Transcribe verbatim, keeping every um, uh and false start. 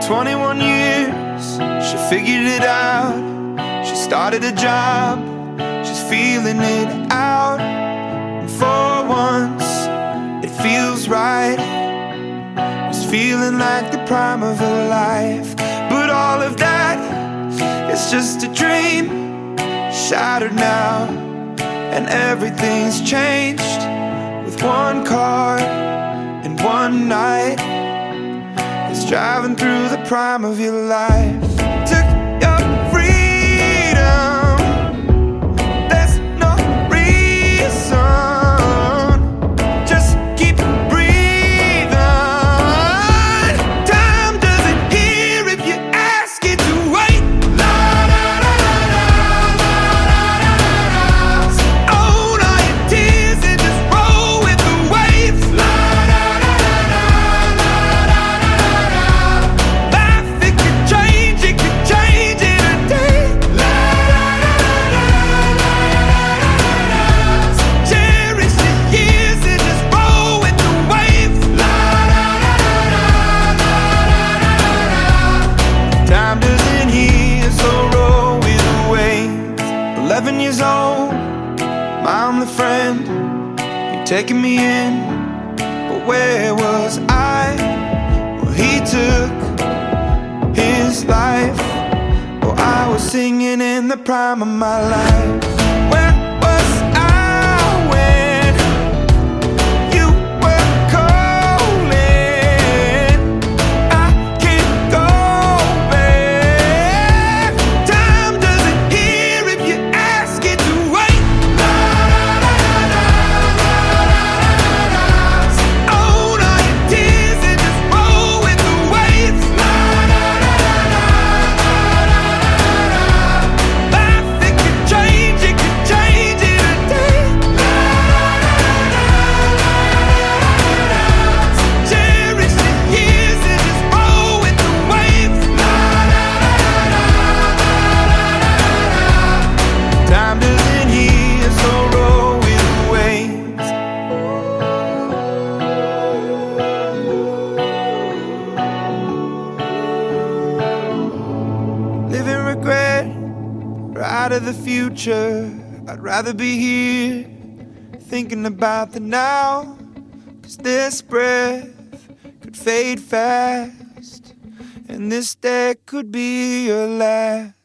twenty-one years, she figured it out. She started a job, she's feeling it out. And for once, it feels right. It's feeling like the prime of her life. But all of that is just a dream, shattered now. And everything's changed with one car and one night. It's driving through the prime of your life. Took your freedom, there's no reason. Just keep breathing. Time doesn't hear if you ask it to wait. La la la la la la la la. Own all your tears and just roll with the waves. La la la la la la la la. Life, it could change, it could change in a day. La la la la la la la. Cherish the years and just roll with the waves. La la la la la la. Time doesn't heal, so roll with the waves. Eleven years old, I'm the friend. You're taking me in, but where was I? Well, he took his life. Oh, I was singing in the prime of my life. Where was I when you were calling? I can't go back. Time doesn't hear if you ask it to wait. La la la la la la la. Own all your tears and just roll with the waves. La la la la la la. Life, it could change, it could change in a day. La la la la la. Cherish the years and just roll with the waves. La la la la. Time doesn't heal, so roll with the waves. Living regret, right of the future. I'd rather be here, thinking about the now. 'Cause this breath could fade fast, and this day could be your last.